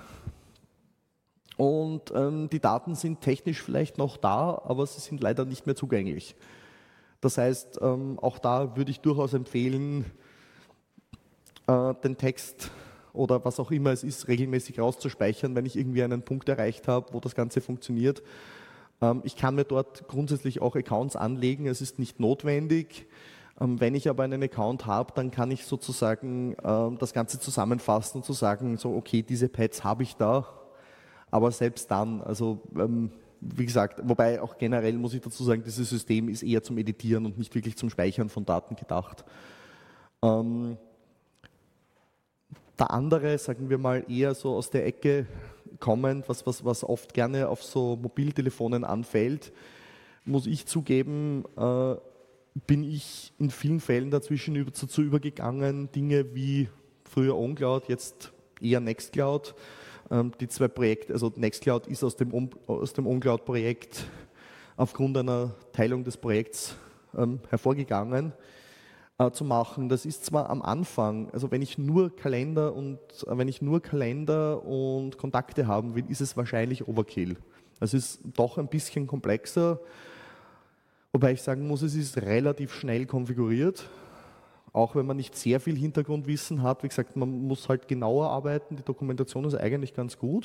Und ähm, die Daten sind technisch vielleicht noch da, aber sie sind leider nicht mehr zugänglich. Das heißt, ähm, auch da würde ich durchaus empfehlen, äh, den Text oder was auch immer es ist, regelmäßig rauszuspeichern, wenn ich irgendwie einen Punkt erreicht habe, wo das Ganze funktioniert. Ich kann mir dort grundsätzlich auch Accounts anlegen, es ist nicht notwendig. Wenn ich aber einen Account habe, dann kann ich sozusagen das Ganze zusammenfassen und zu sagen, so okay, diese Pads habe ich da, aber selbst dann, also wie gesagt, wobei auch generell muss ich dazu sagen, dieses System ist eher zum Editieren und nicht wirklich zum Speichern von Daten gedacht. Ähm, der andere, sagen wir mal, eher so aus der Ecke kommend, was, was, was oft gerne auf so Mobiltelefonen anfällt, muss ich zugeben, äh, bin ich in vielen Fällen dazwischen über, dazu übergegangen, Dinge wie früher OnCloud, jetzt eher Nextcloud. Ähm, die zwei Projekte, also Nextcloud ist aus dem, aus dem OnCloud-Projekt aufgrund einer Teilung des Projekts ähm, hervorgegangen, äh, zu machen. Das ist zwar am Anfang, also wenn ich nur Kalender und äh, wenn ich nur Kalender und Kontakte haben will, ist es wahrscheinlich Overkill. Es ist doch ein bisschen komplexer. Wobei ich sagen muss, es ist relativ schnell konfiguriert, auch wenn man nicht sehr viel Hintergrundwissen hat. Wie gesagt, man muss halt genauer arbeiten, die Dokumentation ist eigentlich ganz gut.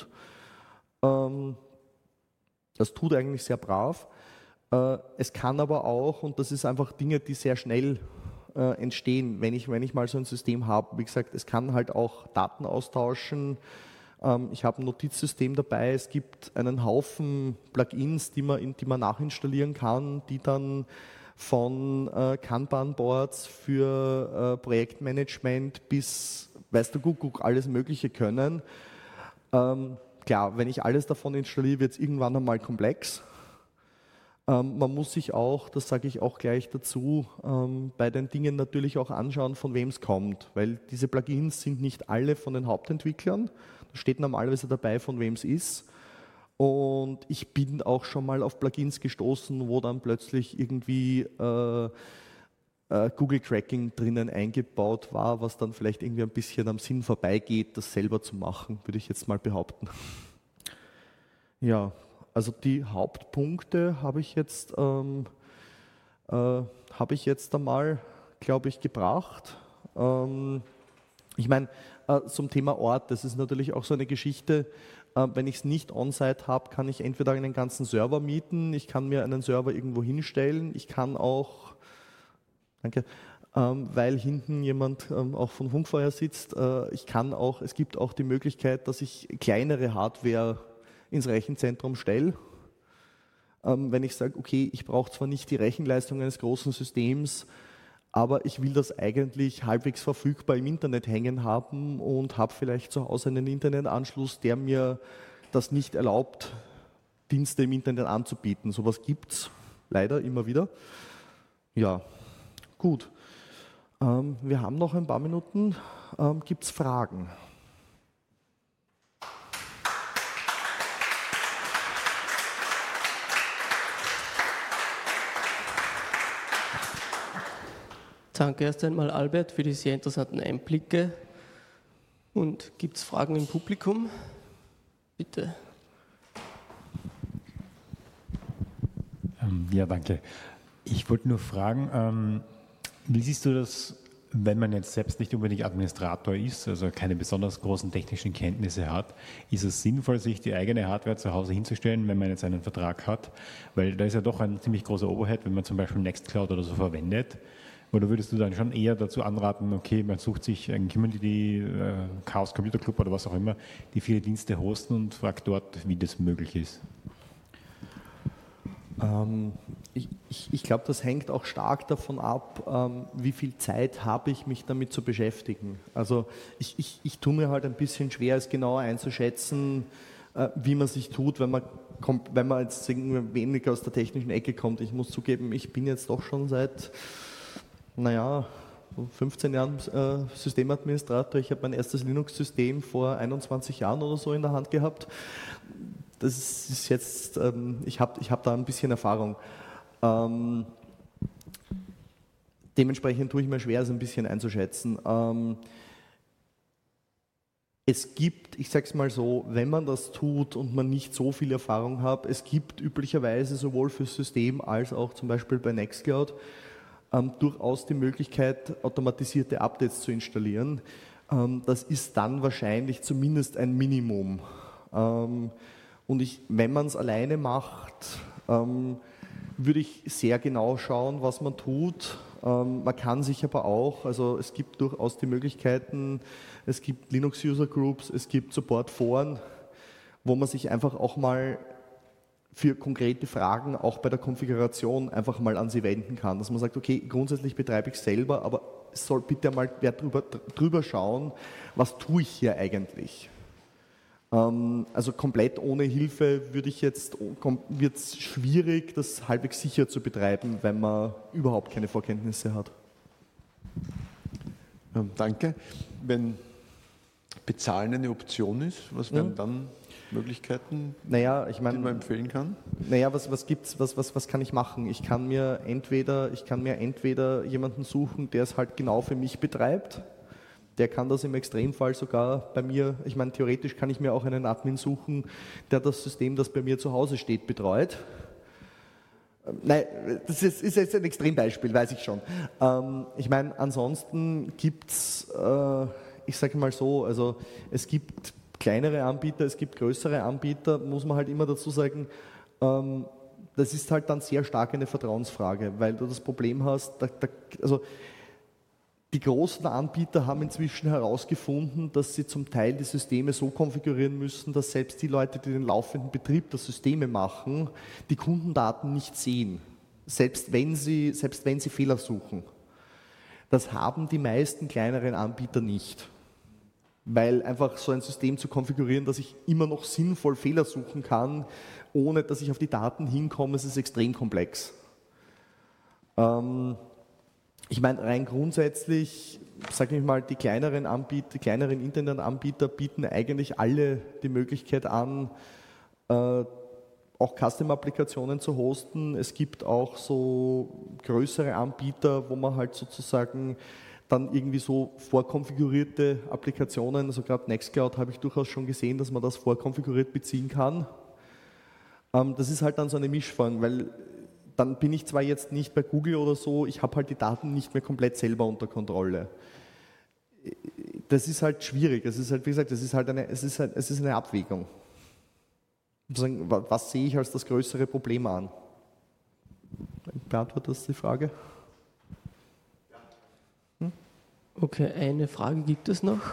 Das tut eigentlich sehr brav. Es kann aber auch, und das ist einfach Dinge, die sehr schnell entstehen, wenn ich, wenn ich mal so ein System habe. Wie gesagt, es kann halt auch Daten austauschen. Ich habe ein Notizsystem dabei, es gibt einen Haufen Plugins, die man, die man nachinstallieren kann, die dann von äh, Kanban-Boards für äh, Projektmanagement bis, weißt du, Kuckuck, alles Mögliche können. Ähm, klar, wenn ich alles davon installiere, wird es irgendwann einmal komplex. Ähm, man muss sich auch, das sage ich auch gleich dazu, ähm, bei den Dingen natürlich auch anschauen, von wem es kommt, weil diese Plugins sind nicht alle von den Hauptentwicklern. Da steht normalerweise dabei, von wem es ist. Und ich bin auch schon mal auf Plugins gestoßen, wo dann plötzlich irgendwie äh, äh, Google Tracking drinnen eingebaut war, was dann vielleicht irgendwie ein bisschen am Sinn vorbeigeht, das selber zu machen, würde ich jetzt mal behaupten. Ja, also die Hauptpunkte habe ich jetzt, ähm, äh, habe ich jetzt einmal, glaube ich, gebracht. Ähm, ich meine, äh, zum Thema Ort, das ist natürlich auch so eine Geschichte. Äh, wenn ich es nicht on-site habe, kann ich entweder einen ganzen Server mieten, ich kann mir einen Server irgendwo hinstellen, ich kann auch, danke, ähm, weil hinten jemand ähm, auch von Funkfeuer sitzt, äh, ich kann auch, es gibt auch die Möglichkeit, dass ich kleinere Hardware ins Rechenzentrum stelle. Ähm, wenn ich sage, okay, ich brauche zwar nicht die Rechenleistung eines großen Systems, aber ich will das eigentlich halbwegs verfügbar im Internet hängen haben und habe vielleicht zu Hause einen Internetanschluss, der mir das nicht erlaubt, Dienste im Internet anzubieten. Sowas gibt es leider immer wieder. Ja, gut. Ähm, wir haben noch ein paar Minuten. Ähm, gibt es Fragen? Danke erst einmal, Albert, für die sehr interessanten Einblicke. Und gibt es Fragen im Publikum? Bitte. Ähm, ja, danke. Ich wollte nur fragen, ähm, wie siehst du das, wenn man jetzt selbst nicht unbedingt Administrator ist, also keine besonders großen technischen Kenntnisse hat, ist es sinnvoll, sich die eigene Hardware zu Hause hinzustellen, wenn man jetzt einen Vertrag hat? Weil da ist ja doch ein ziemlich großer Overhead, wenn man zum Beispiel Nextcloud oder so verwendet. Oder würdest du dann schon eher dazu anraten, okay, man sucht sich einen Community, äh, Chaos Computer Club oder was auch immer, die viele Dienste hosten und fragt dort, wie das möglich ist? Ähm, ich ich, ich glaube, das hängt auch stark davon ab, ähm, wie viel Zeit habe ich, mich damit zu beschäftigen. Also ich, ich, ich tue mir halt ein bisschen schwer, es genauer einzuschätzen, äh, wie man sich tut, wenn man, kommt, wenn man jetzt weniger aus der technischen Ecke kommt. Ich muss zugeben, ich bin jetzt doch schon seit naja, fünfzehn Jahren äh, Systemadministrator. Ich habe mein erstes Linux-System vor einundzwanzig Jahren oder so in der Hand gehabt. Das ist jetzt, ähm, ich habe ich hab da ein bisschen Erfahrung. Ähm, dementsprechend tue ich mir schwer, es ein bisschen einzuschätzen. Ähm, es gibt, ich sage es mal so, wenn man das tut und man nicht so viel Erfahrung hat, es gibt üblicherweise sowohl fürs System als auch zum Beispiel bei Nextcloud Ähm, durchaus die Möglichkeit, automatisierte Updates zu installieren. Ähm, das ist dann wahrscheinlich zumindest ein Minimum. Ähm, und ich, wenn man es alleine macht, ähm, würde ich sehr genau schauen, was man tut. Ähm, man kann sich aber auch, also es gibt durchaus die Möglichkeiten, es gibt Linux User Groups, es gibt Support-Foren, wo man sich einfach auch mal für konkrete Fragen auch bei der Konfiguration einfach mal an Sie wenden kann. Dass man sagt, okay, grundsätzlich betreibe ich selber, aber es soll bitte mal wer drüber, drüber schauen, was tue ich hier eigentlich. Ähm, also komplett ohne Hilfe würde ich jetzt, wird es schwierig, das halbwegs sicher zu betreiben, wenn man überhaupt keine Vorkenntnisse hat. Ähm, danke. Wenn Bezahlen eine Option ist, was wären mhm. dann Möglichkeiten, naja, ich mein, die man empfehlen kann? Naja, was, was gibt's, was, was, was kann ich machen? Ich kann mir entweder, ich kann mir entweder jemanden suchen, der es halt genau für mich betreibt. Der kann das im Extremfall sogar bei mir, ich meine, theoretisch kann ich mir auch einen Admin suchen, der das System, das bei mir zu Hause steht, betreut. Nein, das ist, ist jetzt ein Extrembeispiel, weiß ich schon. Ähm, ich meine, ansonsten gibt es, äh, ich sage mal so, also es gibt kleinere Anbieter, es gibt größere Anbieter, muss man halt immer dazu sagen, ähm, das ist halt dann sehr stark eine Vertrauensfrage, weil du das Problem hast, da, da, also die großen Anbieter haben inzwischen herausgefunden, dass sie zum Teil die Systeme so konfigurieren müssen, dass selbst die Leute, die den laufenden Betrieb der Systeme machen, die Kundendaten nicht sehen, selbst wenn sie, selbst wenn sie Fehler suchen. Das haben die meisten kleineren Anbieter nicht. Weil einfach so ein System zu konfigurieren, dass ich immer noch sinnvoll Fehler suchen kann, ohne dass ich auf die Daten hinkomme, ist extrem komplex. Ähm, ich meine, rein grundsätzlich, sage ich mal, die kleineren Anbieter, die kleineren Internetanbieter bieten eigentlich alle die Möglichkeit an, äh, auch Custom-Applikationen zu hosten. Es gibt auch so größere Anbieter, wo man halt sozusagen dann irgendwie so vorkonfigurierte Applikationen, also gerade Nextcloud habe ich durchaus schon gesehen, dass man das vorkonfiguriert beziehen kann. Ähm, das ist halt dann so eine Mischform, weil dann bin ich zwar jetzt nicht bei Google oder so, ich habe halt die Daten nicht mehr komplett selber unter Kontrolle. Das ist halt schwierig, es ist halt, wie gesagt, es ist halt eine, es ist halt, es ist eine Abwägung. Was sehe ich als das größere Problem an? Beantwortet das die Frage? Okay, eine Frage gibt es noch.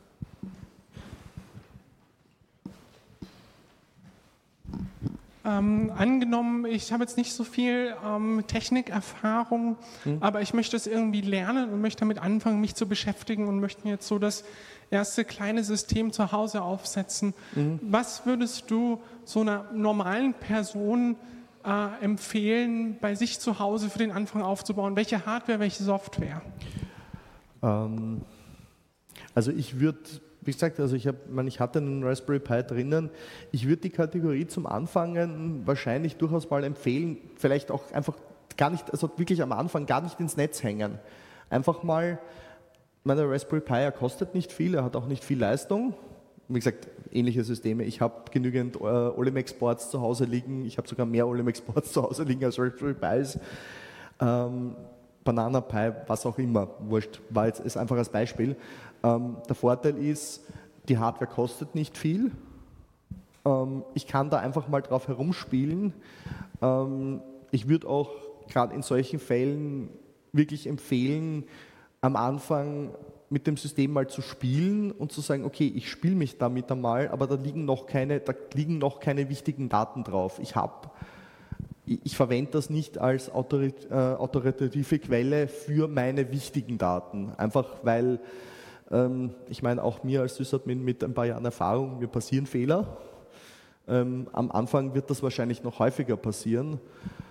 Ähm, angenommen, ich habe jetzt nicht so viel ähm, Technikerfahrung, mhm. aber ich möchte es irgendwie lernen und möchte damit anfangen, mich zu beschäftigen und möchte jetzt so das erste kleine System zu Hause aufsetzen. Mhm. Was würdest du so einer normalen Person äh, empfehlen, bei sich zu Hause für den Anfang aufzubauen? Welche Hardware, welche Software? Ähm, also ich würde, wie gesagt, also ich, hab, ich hatte einen Raspberry Pi drinnen, ich würde die Kategorie zum Anfangen wahrscheinlich durchaus mal empfehlen, vielleicht auch einfach gar nicht, also wirklich am Anfang gar nicht ins Netz hängen. Einfach mal, meine Raspberry Pi, er kostet nicht viel, er hat auch nicht viel Leistung. Wie gesagt, ähnliche Systeme. Ich habe genügend äh, Olemex-Boards zu Hause liegen, ich habe sogar mehr Olemex-Boards zu Hause liegen als Raspberry Pis. Ähm, Banana Pi, was auch immer, wurscht, war jetzt ist einfach als Beispiel. Ähm, der Vorteil ist, die Hardware kostet nicht viel. Ähm, ich kann da einfach mal drauf herumspielen. Ähm, ich würde auch gerade in solchen Fällen wirklich empfehlen, am Anfang mit dem System mal zu spielen und zu sagen, okay, ich spiele mich damit einmal, aber da liegen noch keine, da liegen noch keine wichtigen Daten drauf. Ich habe Ich verwende das nicht als autoritative Quelle für meine wichtigen Daten. Einfach weil, ähm, ich meine, auch mir als Sysadmin mit ein paar Jahren Erfahrung, mir passieren Fehler. Ähm, am Anfang wird das wahrscheinlich noch häufiger passieren.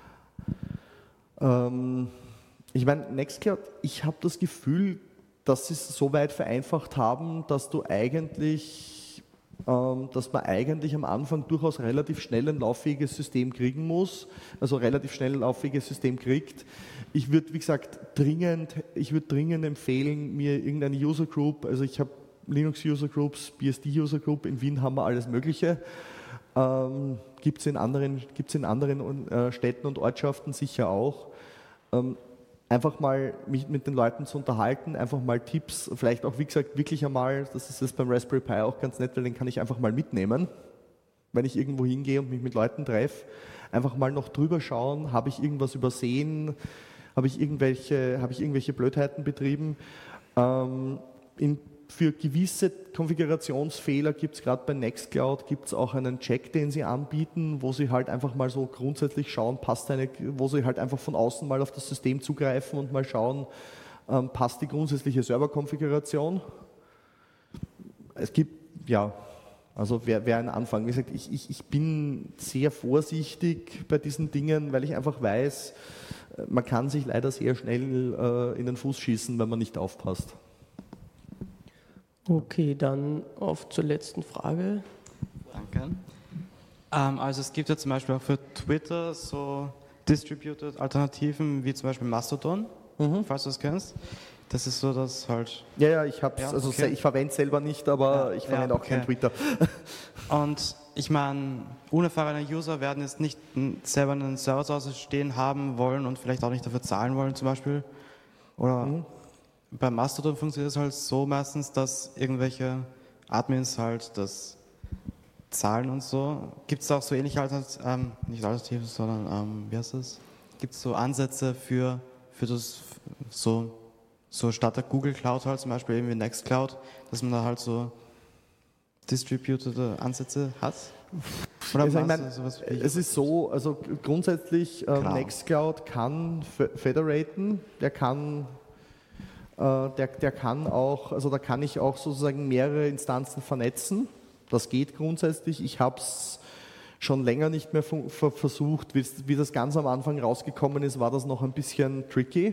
Ähm, ich meine, Nextcloud, ich habe das Gefühl, dass sie es so weit vereinfacht haben, dass du eigentlich dass man eigentlich am Anfang durchaus relativ schnell ein lauffähiges System kriegen muss, also relativ schnell ein lauffähiges System kriegt. Ich würde, wie gesagt, dringend, ich würde dringend empfehlen, mir irgendeine User Group, also ich habe Linux User Groups, B S D User Group, in Wien haben wir alles Mögliche, ähm, gibt es in anderen, gibt's in anderen äh, Städten und Ortschaften sicher auch. Ähm, Einfach mal mich mit den Leuten zu unterhalten, einfach mal Tipps, vielleicht auch, wie gesagt, wirklich einmal, das ist jetzt beim Raspberry Pi auch ganz nett, weil den kann ich einfach mal mitnehmen, wenn ich irgendwo hingehe und mich mit Leuten treffe. Einfach mal noch drüber schauen, habe ich irgendwas übersehen, habe ich irgendwelche, habe ich irgendwelche Blödheiten betrieben. Ähm, in für gewisse Konfigurationsfehler gibt es gerade bei Nextcloud gibt's auch einen Check, den sie anbieten, wo sie halt einfach mal so grundsätzlich schauen, passt eine, wo sie halt einfach von außen mal auf das System zugreifen und mal schauen, ähm, passt die grundsätzliche Serverkonfiguration. Es gibt, ja, also wäre wär ein Anfang. Wie gesagt, ich, ich, ich bin sehr vorsichtig bei diesen Dingen, weil ich einfach weiß, man kann sich leider sehr schnell äh, in den Fuß schießen, wenn man nicht aufpasst. Okay, dann auf zur letzten Frage. Danke. Ähm, also es gibt ja zum Beispiel auch für Twitter so Distributed Alternativen, wie zum Beispiel Mastodon, mhm. falls du es kennst. Das ist so, dass halt... Ja, ja, ich hab's, ja, also okay. ich verwende es selber nicht, aber ja, ich verwende ja, auch okay. kein Twitter. Und ich meine, unerfahrene User werden jetzt nicht selber einen Server zu Hause stehen haben wollen und vielleicht auch nicht dafür zahlen wollen zum Beispiel. Oder mhm. bei Mastodon funktioniert es halt so meistens, dass irgendwelche Admins halt das zahlen und so. Gibt es auch so ähnliche Alternativen, ähm, nicht Alternativen, sondern, ähm, wie heißt das? Gibt es so Ansätze für, für das, so, so statt der Google Cloud halt zum Beispiel irgendwie Nextcloud, dass man da halt so distributed Ansätze hat? Oder also ich mein, sowas wie es ist so, also grundsätzlich äh, Nextcloud kann federaten, der kann, äh, der, der kann auch, also da kann ich auch sozusagen mehrere Instanzen vernetzen. Das geht grundsätzlich. Ich habe es schon länger nicht mehr versucht. Wie, wie das ganz am Anfang rausgekommen ist, war das noch ein bisschen tricky.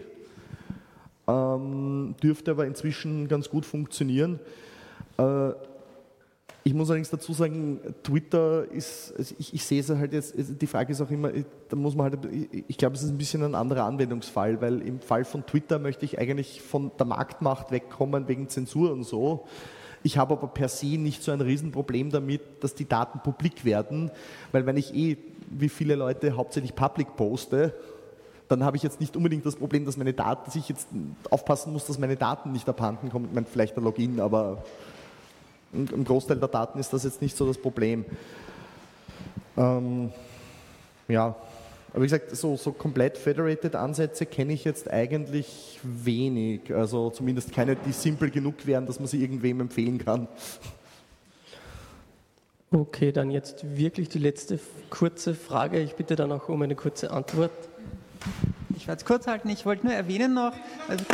Ähm, dürfte aber inzwischen ganz gut funktionieren. Äh, ich muss allerdings dazu sagen, Twitter ist, also ich, ich sehe es halt jetzt, die Frage ist auch immer, da muss man halt, ich glaube, es ist ein bisschen ein anderer Anwendungsfall, weil im Fall von Twitter möchte ich eigentlich von der Marktmacht wegkommen wegen Zensur und so. Ich habe aber per se nicht so ein Riesenproblem damit, dass die Daten publik werden, weil wenn ich eh, wie viele Leute, hauptsächlich public poste, dann habe ich jetzt nicht unbedingt das Problem, dass meine Daten, dass ich jetzt aufpassen muss, dass meine Daten nicht abhanden kommen. Ich meine, vielleicht der Login, aber im Großteil der Daten ist das jetzt nicht so das Problem. Ähm, ja, aber wie gesagt, so, so komplett federated Ansätze kenne ich jetzt eigentlich wenig. Also zumindest keine, die simpel genug wären, dass man sie irgendwem empfehlen kann. Okay, dann jetzt wirklich die letzte kurze Frage. Ich bitte dann auch um eine kurze Antwort. Ich werde es kurz halten. Ich wollte nur erwähnen noch... Also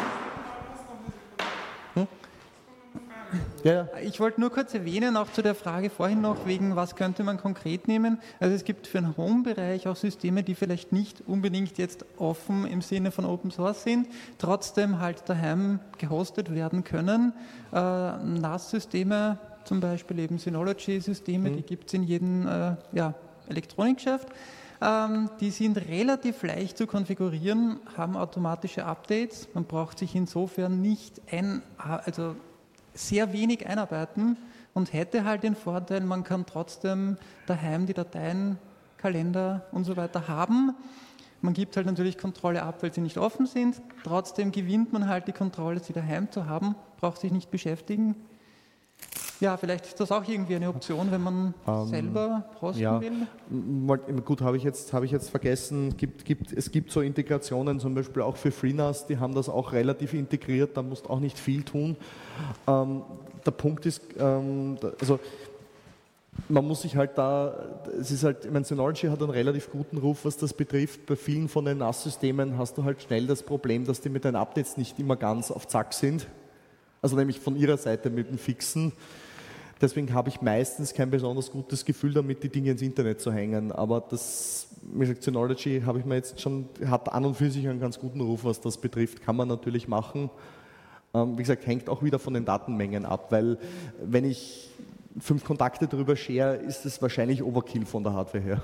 hm? Ja, ja. Ich wollte nur kurz erwähnen, auch zu der Frage vorhin noch, wegen was könnte man konkret nehmen. Also es gibt für den Home-Bereich auch Systeme, die vielleicht nicht unbedingt jetzt offen im Sinne von Open Source sind, trotzdem halt daheim gehostet werden können. Äh, N A S-Systeme, zum Beispiel eben Synology-Systeme, mhm. die gibt es in jedem äh, ja, Elektronikgeschäft. Ähm, die sind relativ leicht zu konfigurieren, haben automatische Updates. Man braucht sich insofern nicht ein... also sehr wenig einarbeiten und hätte halt den Vorteil, man kann trotzdem daheim die Dateien, Kalender und so weiter haben. Man gibt halt natürlich Kontrolle ab, weil sie nicht offen sind. Trotzdem gewinnt man halt die Kontrolle, sie daheim zu haben, braucht sich nicht beschäftigen. Ja, vielleicht ist das auch irgendwie eine Option, wenn man ähm, selber hosten ja. will. Gut, habe ich jetzt, habe ich jetzt vergessen, gibt, gibt, es gibt so Integrationen, zum Beispiel auch für FreeNAS, die haben das auch relativ integriert, da musst auch nicht viel tun. Ähm, der Punkt ist, ähm, also man muss sich halt da, es ist halt, ich meine, Synology hat einen relativ guten Ruf, was das betrifft. Bei vielen von den N A S-Systemen hast du halt schnell das Problem, dass die mit den Updates nicht immer ganz auf Zack sind. Also nämlich von ihrer Seite mit dem Fixen. Deswegen habe ich meistens kein besonders gutes Gefühl damit, die Dinge ins Internet zu hängen. Aber das, wie gesagt, Synology habe ich mir jetzt schon, hat an und für sich einen ganz guten Ruf, was das betrifft. Kann man natürlich machen. Ähm, wie gesagt, hängt auch wieder von den Datenmengen ab, weil wenn ich fünf Kontakte darüber share, ist es wahrscheinlich Overkill von der Hardware her.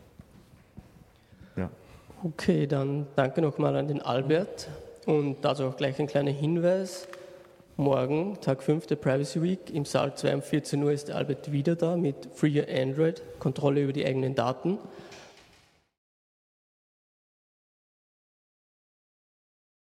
Ja. Okay, dann danke nochmal an den Albert und dazu auch gleich ein kleiner Hinweis. Morgen, Tag fünf der Privacy Week, im Saal zwei um vierzehn Uhr ist der Albert wieder da mit Free Your Android, Kontrolle über die eigenen Daten.